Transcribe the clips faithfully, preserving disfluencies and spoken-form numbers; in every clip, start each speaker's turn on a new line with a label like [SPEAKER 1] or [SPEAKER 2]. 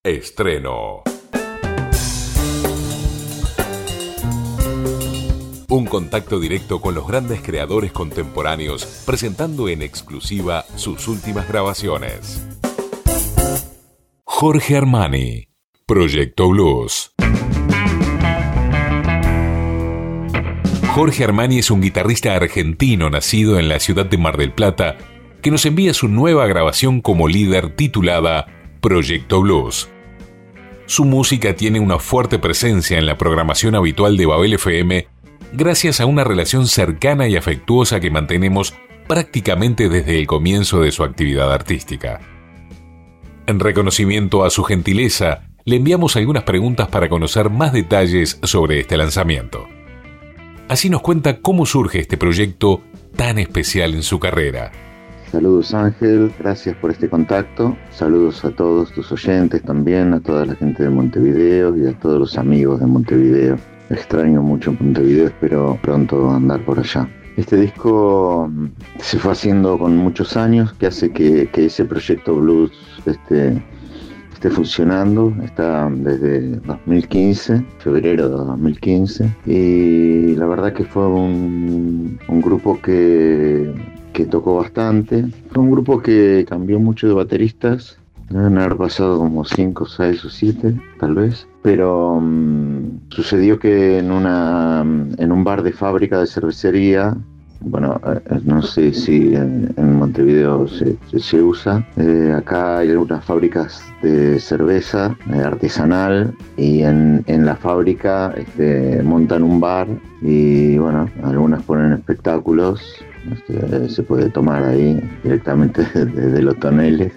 [SPEAKER 1] Estreno. Un contacto directo con los grandes creadores contemporáneos, presentando en exclusiva sus últimas grabaciones. Jorge Armani, Proyecto Blues. Jorge Armani es un guitarrista argentino nacido en la ciudad de Mar del Plata, que nos envía su nueva grabación como líder titulada Proyecto Blues. Su música tiene una fuerte presencia en la programación habitual de Babel F M gracias a una relación cercana y afectuosa que mantenemos prácticamente desde el comienzo de su actividad artística. En reconocimiento a su gentileza, le enviamos algunas preguntas para conocer más detalles sobre este lanzamiento. Así nos cuenta cómo surge este proyecto tan especial en su carrera.
[SPEAKER 2] Saludos Ángel, gracias por este contacto. Saludos a todos tus oyentes también, a toda la gente de Montevideo y a todos los amigos de Montevideo. Extraño mucho Montevideo, espero pronto andar por allá. Este disco se fue haciendo con muchos años, que hace que, que ese proyecto blues esté, esté funcionando. Está desde dos mil quince, febrero de dos mil quince, y la verdad que fue un, un grupo que, que tocó bastante. Fue un grupo que cambió mucho de bateristas. Deben haber pasado como cinco, seis o siete, tal vez. Pero um, sucedió que en una en un bar de fábrica de cervecería, bueno, eh, no sé si en, en Montevideo se, se, se usa, eh, acá hay algunas fábricas de cerveza eh, artesanal, y en, en la fábrica este, montan un bar y bueno, algunas ponen espectáculos, este, se puede tomar ahí directamente desde los toneles.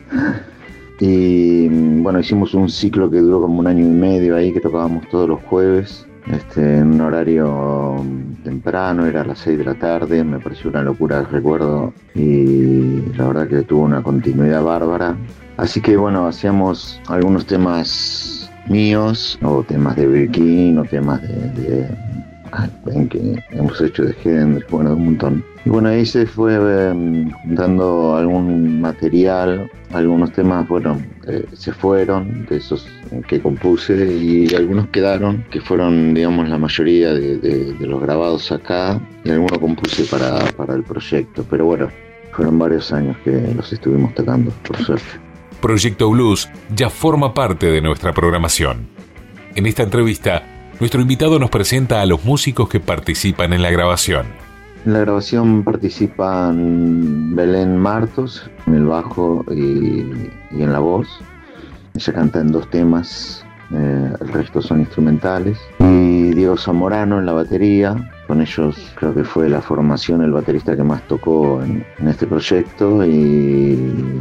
[SPEAKER 2] Y bueno, hicimos un ciclo que duró como un año y medio ahí, que tocábamos todos los jueves, este, en un horario temprano, era a las seis de la tarde, me pareció una locura el recuerdo, y la verdad que tuvo una continuidad bárbara. Así que bueno, hacíamos algunos temas míos, o temas de Birkin, o temas de, de en que hemos hecho de Hendrix, bueno, de un montón. Y bueno, ahí se fue eh, dando algún material, algunos temas, bueno, eh, se fueron de esos que compuse, y algunos quedaron, que fueron, digamos, la mayoría de, de, de los grabados acá, y algunos compuse para, para el proyecto, pero bueno, fueron varios años que los estuvimos tocando, por suerte.
[SPEAKER 1] Proyecto Blues ya forma parte de nuestra programación. En esta entrevista, nuestro invitado nos presenta a los músicos que participan en la grabación.
[SPEAKER 2] En la grabación participan Belén Martos en el bajo y, y en la voz. Ella canta en dos temas, eh, el resto son instrumentales. Y Diego Zamorano en la batería. Con ellos creo que fue la formación el baterista que más tocó en, en este proyecto, y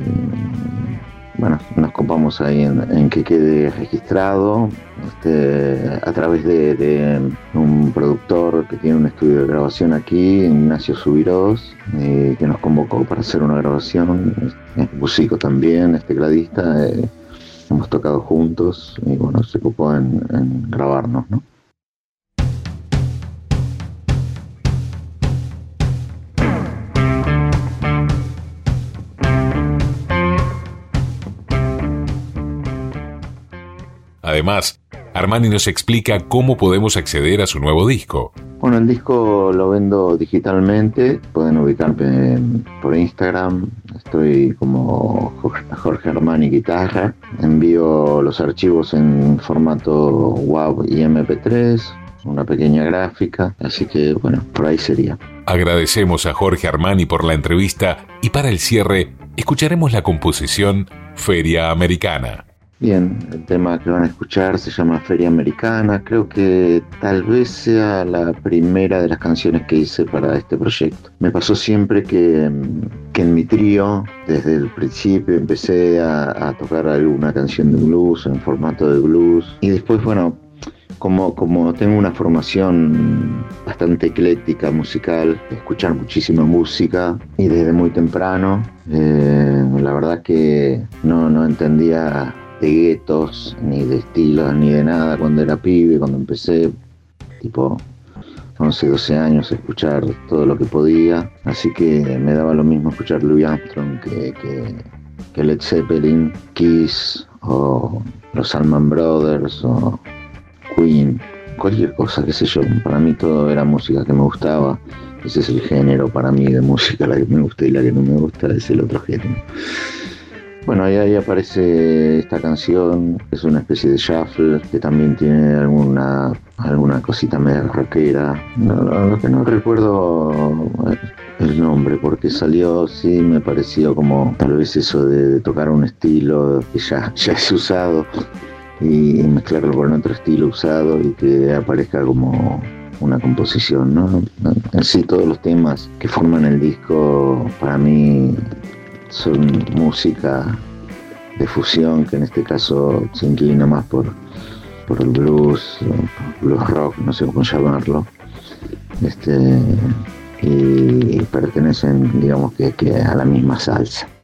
[SPEAKER 2] bueno, nos copamos ahí en, en que quede registrado este, a través de, de un productor que tiene un estudio de grabación aquí, Ignacio Subirós, eh, que nos convocó para hacer una grabación. Es músico también, es tecladista, eh, hemos tocado juntos y bueno, se ocupó en, en grabarnos, ¿no?
[SPEAKER 1] Además, Armani nos explica cómo podemos acceder a su nuevo disco.
[SPEAKER 2] Bueno, el disco lo vendo digitalmente, pueden ubicarme por Instagram, estoy como Jorge Armani Guitarra, envío los archivos en formato W A V y eme pe tres, una pequeña gráfica, así que bueno, por ahí sería.
[SPEAKER 1] Agradecemos a Jorge Armani por la entrevista, y para el cierre escucharemos la composición Feria Americana.
[SPEAKER 2] Bien, el tema que van a escuchar se llama Feria Americana. Creo que tal vez sea la primera de las canciones que hice para este proyecto. Me pasó siempre que, que en mi trío, desde el principio, empecé a, a tocar alguna canción de blues en formato de blues. Y después, bueno, como, como tengo una formación bastante ecléctica musical, de escuchar muchísima música, y desde muy temprano, eh, la verdad que no, no entendía de guetos, ni de estilos, ni de nada cuando era pibe, cuando empecé, tipo once, doce años, a escuchar todo lo que podía, así que me daba lo mismo escuchar Louis Armstrong que, que, que Led Zeppelin, Kiss o los Allman Brothers o Queen, cualquier cosa, qué sé yo. Para mí todo era música que me gustaba. Ese es el género para mí de música, la que me gusta y la que no me gusta es el otro género. Bueno, ahí, ahí aparece esta canción, es una especie de shuffle que también tiene alguna alguna cosita medio rockera. No, no, lo que no recuerdo el nombre, porque salió, sí, me pareció como tal vez eso de, de tocar un estilo que ya, ya es usado y, y mezclarlo con otro estilo usado y que aparezca como una composición, ¿no? En sí, todos los temas que forman el disco para mí son música de fusión, que en este caso se inclina más por, por el blues, blues rock, no sé cómo llamarlo, este, y, y pertenecen, digamos que, que a la misma salsa.